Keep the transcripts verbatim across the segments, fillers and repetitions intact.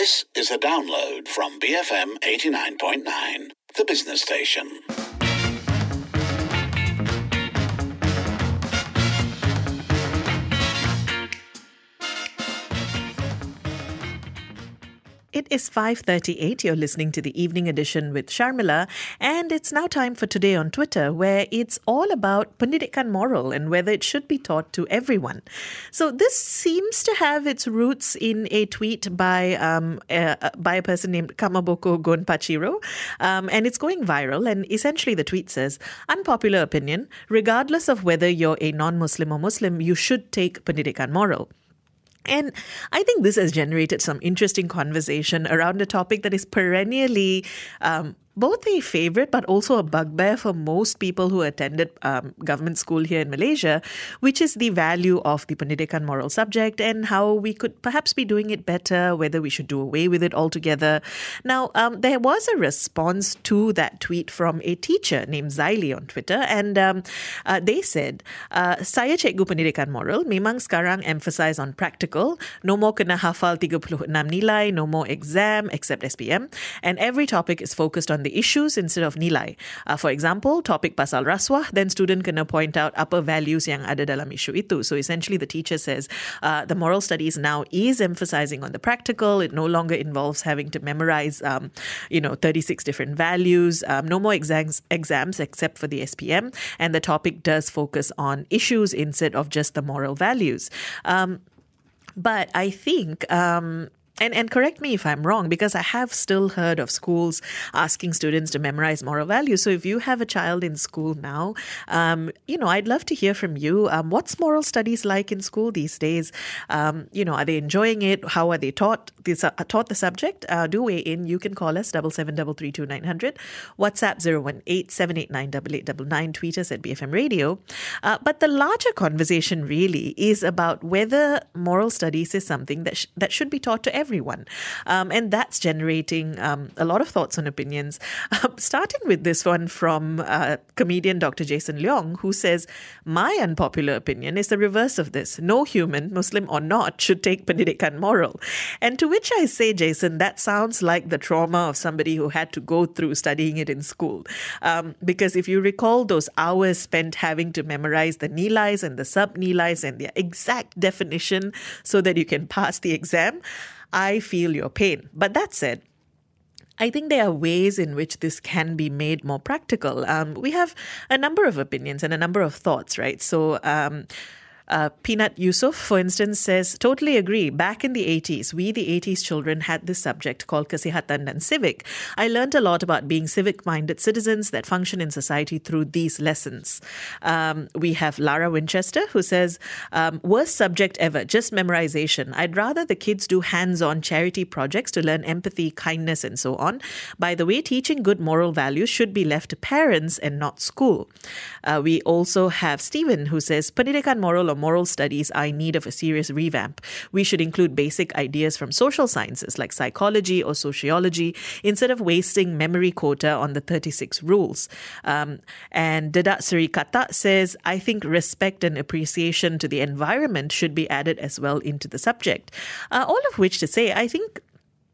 This is a download from B F M eighty-nine point nine, the business station. It is five thirty-eight. You're listening to the Evening Edition with Sharmila, and it's now time for Today on Twitter, where it's all about pendidikan moral and whether it should be taught to everyone. So this seems to have its roots in a tweet by um, uh, by a person named Kamaboko Gonpachiro, um, and it's going viral. And essentially the tweet says, unpopular opinion, regardless of whether you're a non-Muslim or Muslim, you should take pendidikan moral. And I think this has generated some interesting conversation around a topic that is perennially um, both a favorite but also a bugbear for most people who attended um, government school here in Malaysia, which is the value of the pendidikan moral subject and how we could perhaps be doing it better, whether we should do away with it altogether. Now, um, there was a response to that tweet from a teacher named Zaili on Twitter, and um, uh, they said, uh, saya cikgu pendidikan moral, memang sekarang emphasize on practical, no more kena hafal tiga puluh enam nilai, no more exam except S P M, and every topic is focused on the issues instead of nilai. Uh, for example, topic pasal rasuah, then student kena point out apa values yang ada dalam isu itu. So essentially the teacher says uh, the moral studies now is emphasizing on the practical. It no longer involves having to memorize, um, you know, thirty-six different values. Um, no more exams, exams except for the S P M. And the topic does focus on issues instead of just the moral values. Um, but I think... Um, And and correct me if I'm wrong, because I have still heard of schools asking students to memorize moral values. So if you have a child in school now, um, you know, I'd love to hear from you. Um, what's moral studies like in school these days? Um, you know, are they enjoying it? How are they taught this, uh, taught the subject? Uh, do weigh in. You can call us double seven double three two nine hundred, WhatsApp zero one eight seven eight nine eight eight nine nine, tweet us at B F M Radio. Uh, but the larger conversation really is about whether moral studies is something that sh- that should be taught to everyone. Everyone. Um, and that's generating um, a lot of thoughts and opinions, uh, starting with this one from uh, comedian Doctor Jason Leong, who says, my unpopular opinion is the reverse of this. No human, Muslim or not, should take pendidikan moral. And to which I say, Jason, that sounds like the trauma of somebody who had to go through studying it in school. Um, because if you recall those hours spent having to memorize the nilais and the sub-nilais and their exact definition so that you can pass the exam, I feel your pain. But that said, I think there are ways in which this can be made more practical. Um, we have a number of opinions and a number of thoughts, right? So, um, Uh, Peanut Yusuf, for instance, says, totally agree. Back in the eighties, we, the eighties children, had this subject called Kesihatan dan Civic. I learned a lot about being civic-minded citizens that function in society through these lessons. Um, we have Lara Winchester, who says, um, worst subject ever, just memorization. I'd rather the kids do hands-on charity projects to learn empathy, kindness, and so on. By the way, teaching good moral values should be left to parents and not school. Uh, we also have Stephen, who says, pendidikan moral or moral studies are in need of a serious revamp. We should include basic ideas from social sciences like psychology or sociology instead of wasting memory quota on the thirty-six rules. Um, and Dadat Sri Kata says, I think respect and appreciation to the environment should be added as well into the subject. Uh, all of which to say, I think,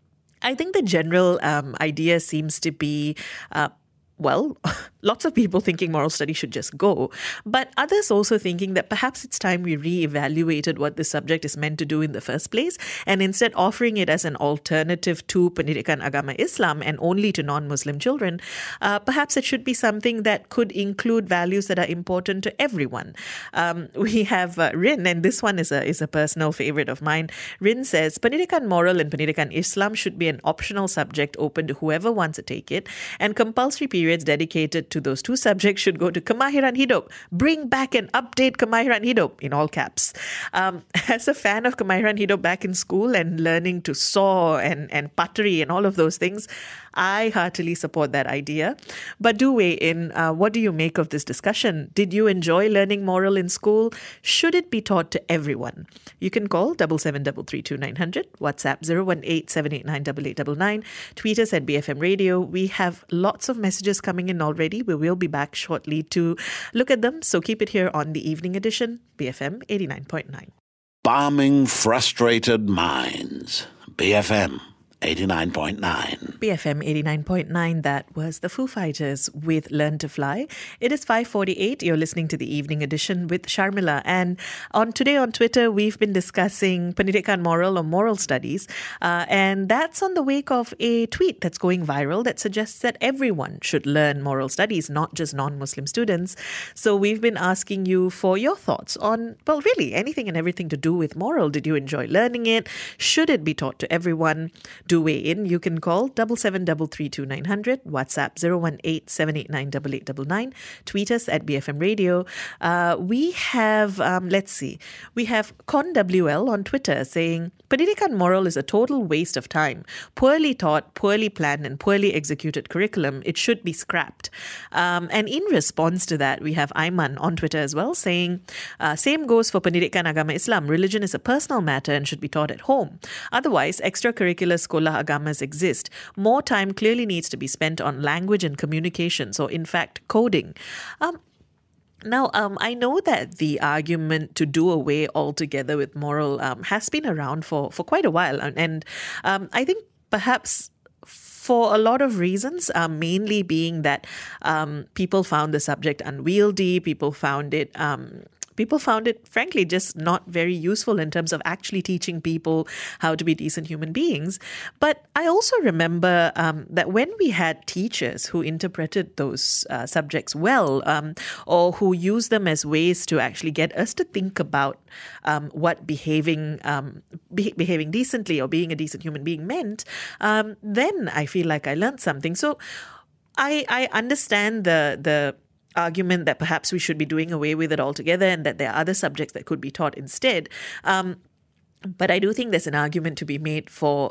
I think the general um, idea seems to be uh, well, lots of people thinking moral studies should just go, but others also thinking that perhaps it's time we re-evaluated what this subject is meant to do in the first place, and instead offering it as an alternative to Pendidikan Agama Islam and only to non-Muslim children, uh, perhaps it should be something that could include values that are important to everyone. Um, we have uh, Rin, and this one is a is a personal favorite of mine. Rin says, Pendidikan Moral and Pendidikan Islam should be an optional subject open to whoever wants to take it, and compulsory period dedicated to those two subjects should go to Kemahiran Hidup. Bring back and update Kemahiran Hidup, in all caps. Um, as a fan of Kemahiran Hidup back in school and learning to saw and, and pottery and all of those things, I heartily support that idea. But do weigh in. Uh, what do you make of this discussion? Did you enjoy learning moral in school? Should it be taught to everyone? You can call double seven double three two nine hundred, WhatsApp zero one eight seven eight nine eight eight nine nine, tweet us at B F M Radio. We have lots of messages coming in already. We will be back shortly to look at them. So keep it here on the Evening Edition, B F M eighty-nine point nine. Balming frustrated minds. B F M eighty-nine point nine. B F M eighty-nine point nine, that was the Foo Fighters with Learn to Fly. It is five forty-eight. You're listening to the Evening Edition with Sharmila. And on today on Twitter, we've been discussing Pendidikan Moral or moral studies. Uh, and that's on the wake of a tweet that's going viral that suggests that everyone should learn moral studies, not just non-Muslim students. So we've been asking you for your thoughts on, well, really anything and everything to do with moral. Did you enjoy learning it? Should it be taught to everyone? Do weigh in. You can call double seven double three two nine hundred, WhatsApp zero one eight seven eight nine eight eight nine nine, tweet us at B F M Radio. Uh, we have, um, let's see, we have Con W L on Twitter saying, Pendidikan Moral is a total waste of time. Poorly taught, poorly planned and poorly executed curriculum. It should be scrapped. Um, and in response to that, we have Aiman on Twitter as well saying, uh, same goes for Pendidikan Agama Islam. Religion is a personal matter and should be taught at home. Otherwise, extracurricular sekolah agamas exist. More time clearly needs to be spent on language and communications, or in fact, coding. Um, Now, um, I know that the argument to do away altogether with moral um, has been around for, for quite a while. And, and um, I think perhaps for a lot of reasons, uh, mainly being that um, people found the subject unwieldy, people found it... Um, People found it, frankly, just not very useful in terms of actually teaching people how to be decent human beings. But I also remember um, that when we had teachers who interpreted those uh, subjects well, um, or who used them as ways to actually get us to think about um, what behaving um, be- behaving decently or being a decent human being meant, um, then I feel like I learned something. So I, I understand the the. argument that perhaps we should be doing away with it altogether and that there are other subjects that could be taught instead. Um, but I do think there's an argument to be made for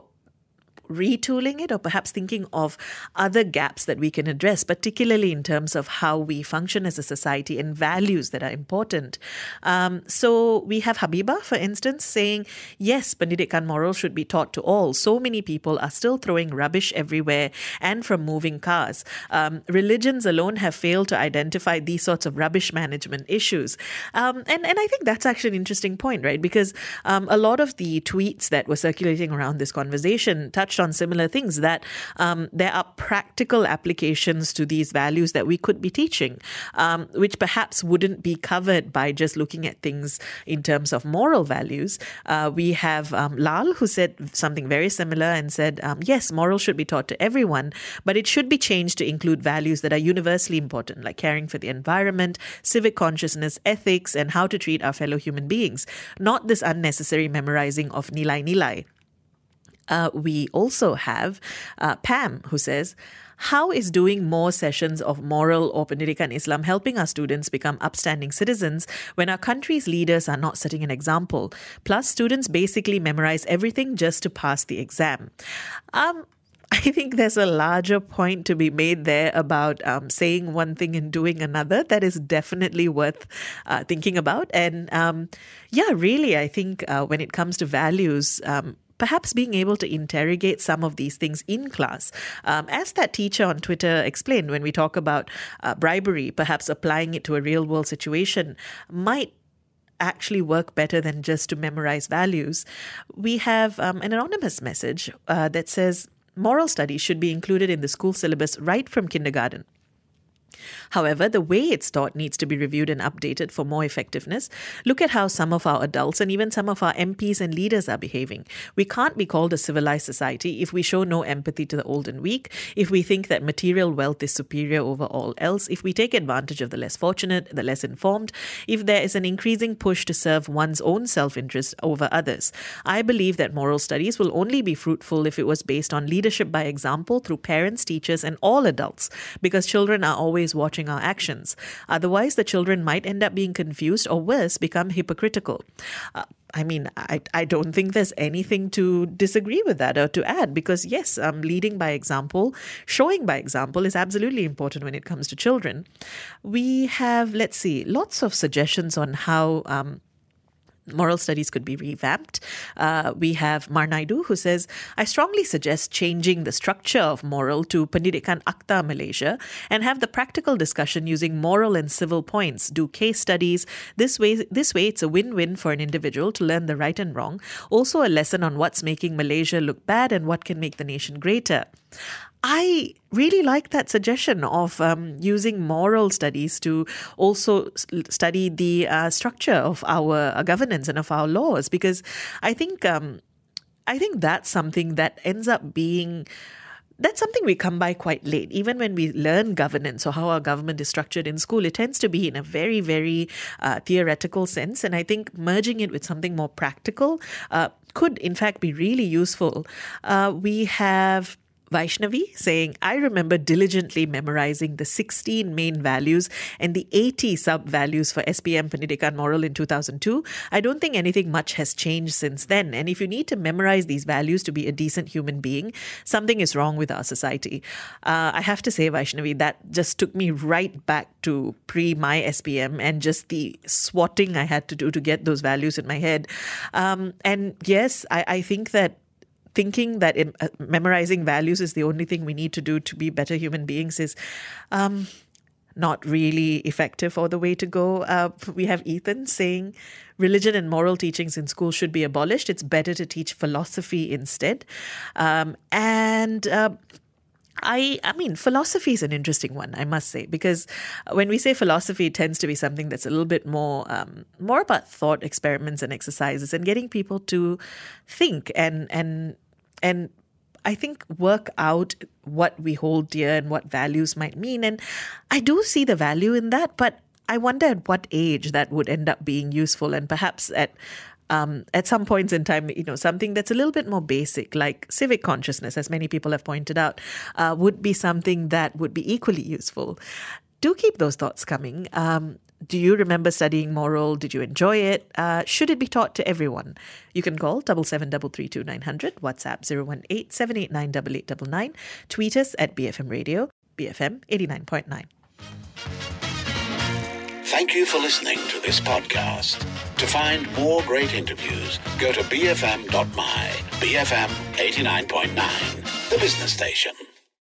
retooling it, or perhaps thinking of other gaps that we can address, particularly in terms of how we function as a society and values that are important. Um, so we have Habiba, for instance, saying, yes, Pendidikan Moral should be taught to all. So many people are still throwing rubbish everywhere and from moving cars. Um, religions alone have failed to identify these sorts of rubbish management issues. Um, and, and I think that's actually an interesting point, right? Because um, a lot of the tweets that were circulating around this conversation touched on similar things, that um, there are practical applications to these values that we could be teaching, um, which perhaps wouldn't be covered by just looking at things in terms of moral values. Uh, we have um, Lal, who said something very similar and said, um, yes, moral should be taught to everyone, but it should be changed to include values that are universally important, like caring for the environment, civic consciousness, ethics, and how to treat our fellow human beings, not this unnecessary memorizing of nilai-nilai. Uh, we also have uh, Pam, who says, how is doing more sessions of moral or Pendidikan Islam helping our students become upstanding citizens when our country's leaders are not setting an example? Plus, students basically memorize everything just to pass the exam. Um, I think there's a larger point to be made there about um, saying one thing and doing another that is definitely worth uh, thinking about. And um, yeah, really, I think uh, when it comes to values, um, perhaps being able to interrogate some of these things in class. Um, as that teacher on Twitter explained, when we talk about uh, bribery, perhaps applying it to a real-world situation might actually work better than just to memorize values. We have um, an anonymous message uh, that says, moral studies should be included in the school syllabus right from kindergarten. However, the way it's taught needs to be reviewed and updated for more effectiveness. Look at how some of our adults and even some of our M Ps and leaders are behaving. We can't be called a civilized society if we show no empathy to the old and weak, if we think that material wealth is superior over all else, if we take advantage of the less fortunate, the less informed, if there is an increasing push to serve one's own self-interest over others. I believe that moral studies will only be fruitful if it was based on leadership by example through parents, teachers, and all adults, because children are always watching our actions. Otherwise, the children might end up being confused or worse, become hypocritical. Uh, I mean, I, I don't think there's anything to disagree with that or to add, because yes, um, leading by example, showing by example is absolutely important when it comes to children. We have, let's see, lots of suggestions on how um, moral studies could be revamped. Uh, we have Mar Naidu, who says, I strongly suggest changing the structure of moral to Pendidikan Akta Malaysia and have the practical discussion using moral and civil points. Do case studies. This way, this way, it's a win-win for an individual to learn the right and wrong. Also a lesson on what's making Malaysia look bad and what can make the nation greater. I really like that suggestion of um, using moral studies to also study the uh, structure of our uh, governance and of our laws, because I think um, I think that's something that ends up being that's something we come by quite late. Even when we learn governance or how our government is structured in school, it tends to be in a very, very uh, theoretical sense. And I think merging it with something more practical uh, could, in fact, be really useful. Uh, we have Vaishnavi saying, I remember diligently memorizing the sixteen main values and the eighty sub-values for S P M Pendidikan Moral in two thousand two. I don't think anything much has changed since then. And if you need to memorize these values to be a decent human being, something is wrong with our society. Uh, I have to say, Vaishnavi, that just took me right back to pre-my S P M and just the swatting I had to do to get those values in my head. Um, and yes, I, I think that thinking that in, uh, memorizing values is the only thing we need to do to be better human beings is um, not really effective or the way to go. Uh, we have Ethan saying, religion and moral teachings in school should be abolished. It's better to teach philosophy instead. Um, and... Uh, I I mean, philosophy is an interesting one, I must say, because when we say philosophy, it tends to be something that's a little bit more um, more about thought experiments and exercises and getting people to think and and and I think work out what we hold dear and what values might mean. And I do see the value in that, but I wonder at what age that would end up being useful, and perhaps at Um, at some points in time, you know, something that's a little bit more basic, like civic consciousness, as many people have pointed out, uh, would be something that would be equally useful. Do keep those thoughts coming. Um, do you remember studying moral? Did you enjoy it? Uh, should it be taught to everyone? You can call seven seven three three two nine zero zero, WhatsApp zero one eight seven eight nine eight eight nine nine, tweet us at B F M Radio, B F M eighty-nine point nine. Thank you for listening to this podcast. To find more great interviews, go to b f m dot my, B F M eighty-nine point nine, the business station.